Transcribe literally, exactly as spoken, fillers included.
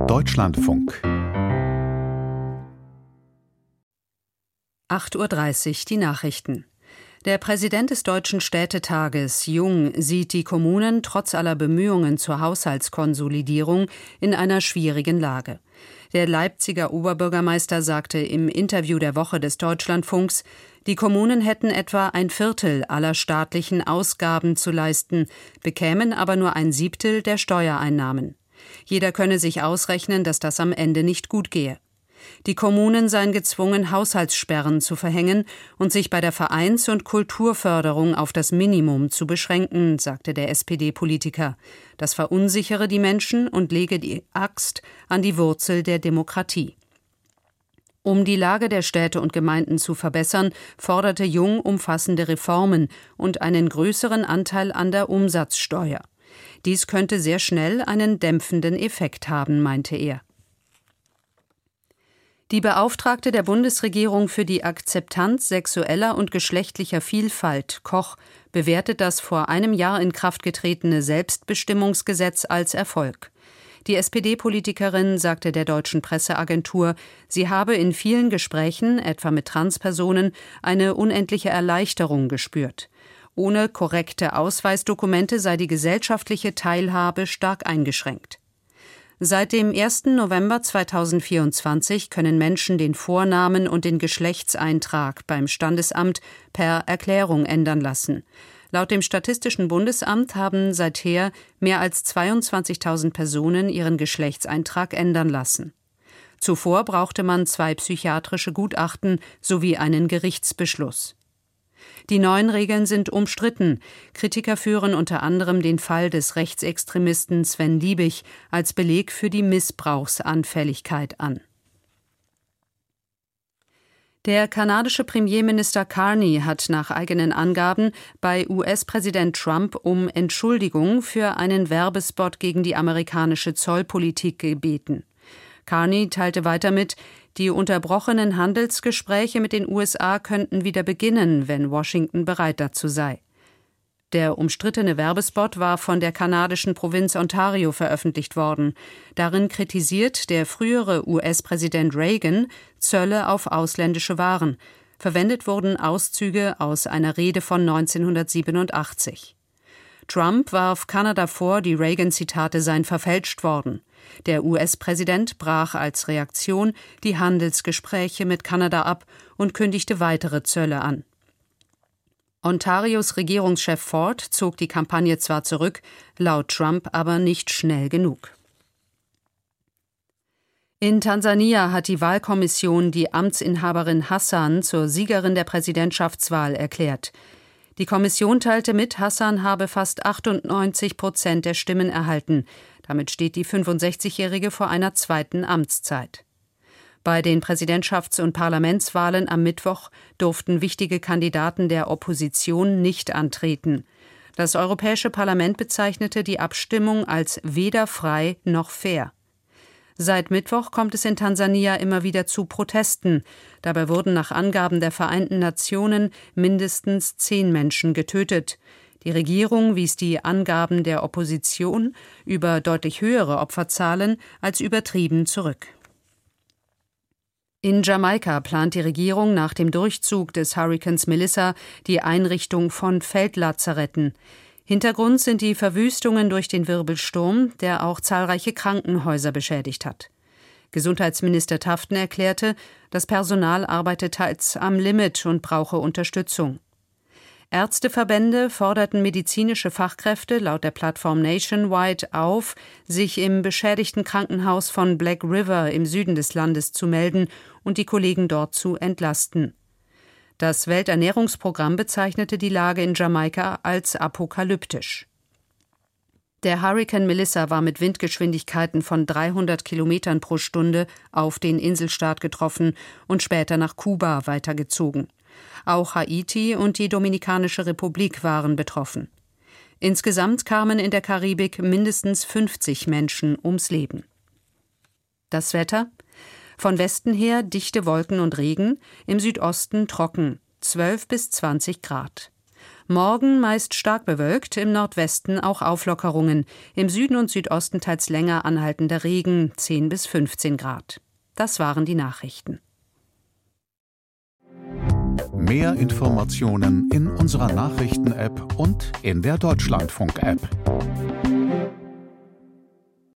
Deutschlandfunk. acht Uhr dreißig, die Nachrichten. Der Präsident des Deutschen Städtetages, Jung, sieht die Kommunen trotz aller Bemühungen zur Haushaltskonsolidierung in einer schwierigen Lage. Der Leipziger Oberbürgermeister sagte im Interview der Woche des Deutschlandfunks, die Kommunen hätten etwa ein Viertel aller staatlichen Ausgaben zu leisten, bekämen aber nur ein Siebtel der Steuereinnahmen. Jeder könne sich ausrechnen, dass das am Ende nicht gut gehe. Die Kommunen seien gezwungen, Haushaltssperren zu verhängen und sich bei der Vereins- und Kulturförderung auf das Minimum zu beschränken, sagte der S P D-Politiker. Das verunsichere die Menschen und lege die Axt an die Wurzel der Demokratie. Um die Lage der Städte und Gemeinden zu verbessern, forderte Jung umfassende Reformen und einen größeren Anteil an der Umsatzsteuer. Dies könnte sehr schnell einen dämpfenden Effekt haben, meinte er. Die Beauftragte der Bundesregierung für die Akzeptanz sexueller und geschlechtlicher Vielfalt, Koch, bewertet das vor einem Jahr in Kraft getretene Selbstbestimmungsgesetz als Erfolg. Die S P D-Politikerin sagte der deutschen Presseagentur, sie habe in vielen Gesprächen, etwa mit Transpersonen, eine unendliche Erleichterung gespürt. Ohne korrekte Ausweisdokumente sei die gesellschaftliche Teilhabe stark eingeschränkt. Seit dem ersten November zweitausendvierundzwanzig können Menschen den Vornamen und den Geschlechtseintrag beim Standesamt per Erklärung ändern lassen. Laut dem Statistischen Bundesamt haben seither mehr als zweiundzwanzigtausend Personen ihren Geschlechtseintrag ändern lassen. Zuvor brauchte man zwei psychiatrische Gutachten sowie einen Gerichtsbeschluss. Die neuen Regeln sind umstritten. Kritiker führen unter anderem den Fall des Rechtsextremisten Sven Liebig als Beleg für die Missbrauchsanfälligkeit an. Der kanadische Premierminister Carney hat nach eigenen Angaben bei U S-Präsident Trump um Entschuldigung für einen Werbespot gegen die amerikanische Zollpolitik gebeten. Carney teilte weiter mit, die unterbrochenen Handelsgespräche mit den U S A könnten wieder beginnen, wenn Washington bereit dazu sei. Der umstrittene Werbespot war von der kanadischen Provinz Ontario veröffentlicht worden. Darin kritisiert der frühere U S-Präsident Reagan Zölle auf ausländische Waren. Verwendet wurden Auszüge aus einer Rede von neunzehnhundertsiebenundachtzig. Trump warf Kanada vor, die Reagan-Zitate seien verfälscht worden. Der U S-Präsident brach als Reaktion die Handelsgespräche mit Kanada ab und kündigte weitere Zölle an. Ontarios Regierungschef Ford zog die Kampagne zwar zurück, laut Trump aber nicht schnell genug. In Tansania hat die Wahlkommission die Amtsinhaberin Hassan zur Siegerin der Präsidentschaftswahl erklärt. Die Kommission teilte mit, Hassan habe fast achtundneunzig Prozent der Stimmen erhalten. Damit steht die fünfundsechzigjährige vor einer zweiten Amtszeit. Bei den Präsidentschafts- und Parlamentswahlen am Mittwoch durften wichtige Kandidaten der Opposition nicht antreten. Das Europäische Parlament bezeichnete die Abstimmung als weder frei noch fair. Seit Mittwoch kommt es in Tansania immer wieder zu Protesten. Dabei wurden nach Angaben der Vereinten Nationen mindestens zehn Menschen getötet. Die Regierung wies die Angaben der Opposition über deutlich höhere Opferzahlen als übertrieben zurück. In Jamaika plant die Regierung nach dem Durchzug des Hurrikans Melissa die Einrichtung von Feldlazaretten. Hintergrund sind die Verwüstungen durch den Wirbelsturm, der auch zahlreiche Krankenhäuser beschädigt hat. Gesundheitsminister Taften erklärte, das Personal arbeite teils am Limit und brauche Unterstützung. Ärzteverbände forderten medizinische Fachkräfte laut der Plattform Nationwide auf, sich im beschädigten Krankenhaus von Black River im Süden des Landes zu melden und die Kollegen dort zu entlasten. Das Welternährungsprogramm bezeichnete die Lage in Jamaika als apokalyptisch. Der Hurrikan Melissa war mit Windgeschwindigkeiten von dreihundert Kilometern pro Stunde auf den Inselstaat getroffen und später nach Kuba weitergezogen. Auch Haiti und die Dominikanische Republik waren betroffen. Insgesamt kamen in der Karibik mindestens fünfzig Menschen ums Leben. Das Wetter? Von Westen her dichte Wolken und Regen, im Südosten trocken, zwölf bis zwanzig Grad. Morgen meist stark bewölkt, im Nordwesten auch Auflockerungen. Im Süden und Südosten teils länger anhaltender Regen, zehn bis fünfzehn Grad. Das waren die Nachrichten. Mehr Informationen in unserer Nachrichten-App und in der Deutschlandfunk-App.